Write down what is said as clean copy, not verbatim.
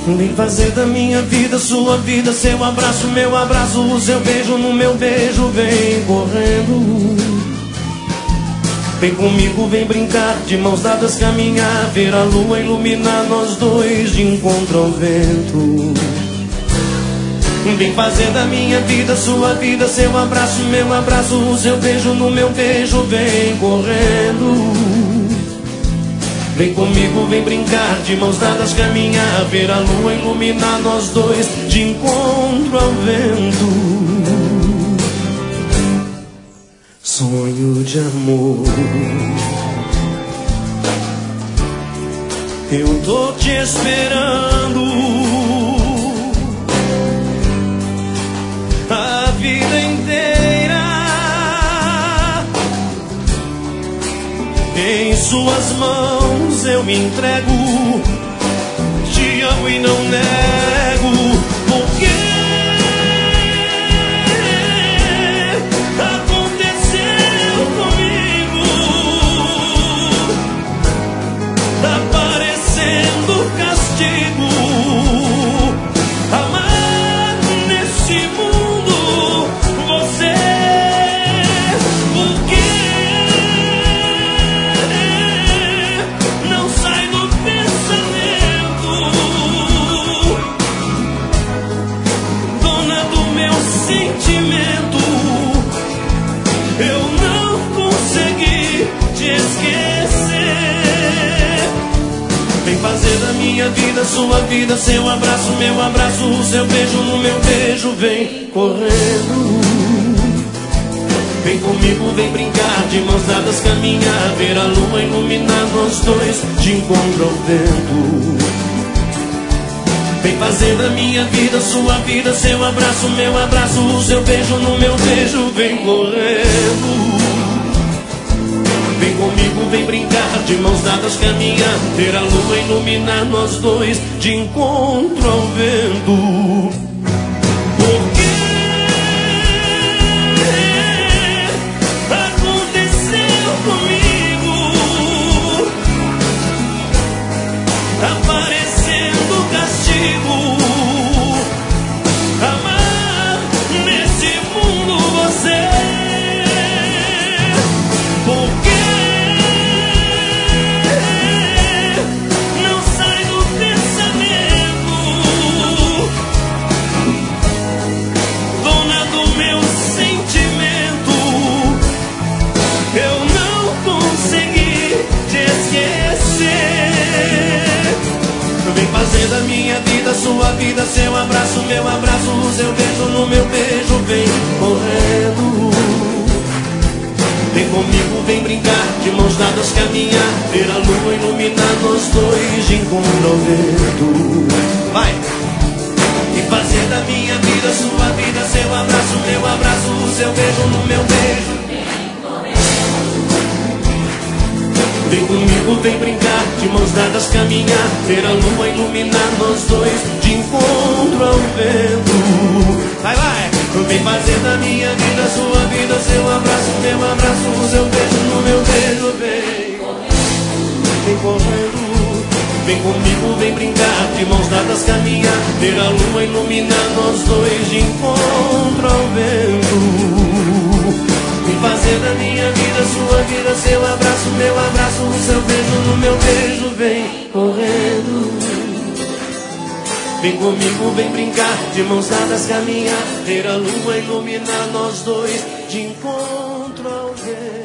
Vem fazer da minha vida sua vida, seu abraço, meu abraço, o seu beijo no meu beijo, vem correndo. Vem comigo, vem brincar, de mãos dadas caminhar, ver a lua iluminar nós dois de encontro ao vento. Vem fazer da minha vida sua vida, seu abraço, meu abraço, o seu beijo no meu beijo, vem correndo. Vem comigo, vem brincar, de mãos dadas caminhar, ver a lua iluminar nós dois de encontro ao vento. Sonho de amor, eu tô te esperando a vida inteira. Em suas mãos eu me entrego, te amo e não nego, porque aconteceu comigo, tá parecendo castigo, amar nesse mundo você, porque não sai do pensamento, dona do meu sentimento, eu não consegui te esquecer. Vem fazer da minha vida sua vida, seu abraço, meu abraço, o seu beijo no meu beijo, vem correndo. Vem comigo, vem brincar, de mãos dadas caminhar, ver a lua iluminar nós dois de encontro ao vento. Vem fazer da minha vida sua vida, seu abraço, meu abraço, o seu beijo no meu beijo, vem correndo. Vem comigo, vem brincar, de mãos dadas caminhar, ver a lua iluminar nós dois de encontro ao vento. Porque aconteceu comigo, tá parecendo castigo, amar nesse mundo você, porque não sai do pensamento, dona do meu sentimento, eu não consegui te esquecer. Vem fazer da minha vida sua vida, seu abraço, meu abraço, o seu beijo no meu beijo, vem correndo. Vem comigo, vem brincar, de mãos dadas caminhar, ver a lua iluminar nós dois de encontro ao vento. Vai! E fazer da minha vida sua vida, seu abraço, meu abraço, o seu beijo no meu beijo. Vem comigo, vem brincar, de mãos dadas caminhar, ver a lua iluminar nós dois de encontro ao vento. Vai, vai! Vem fazer da minha vida sua vida, seu abraço, meu abraço, o seu beijo no meu beijo, vem. Vem correndo, vem comigo, vem brincar, de mãos dadas caminhar, ver a lua iluminar nós dois de encontro ao vento. Vem fazer da minha vida sua vida, seu abraço, meu abraço, o seu beijo no meu beijo, vem correndo. Vem comigo, vem brincar, de mãos dadas caminhar, ver a lua iluminar nós dois de encontro ao vento.